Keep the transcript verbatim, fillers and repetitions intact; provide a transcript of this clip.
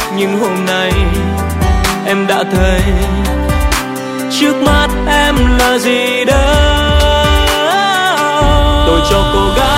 nhưng hôm nay em đã thấy trước mắt em là gì đó. Tôi cho cô gái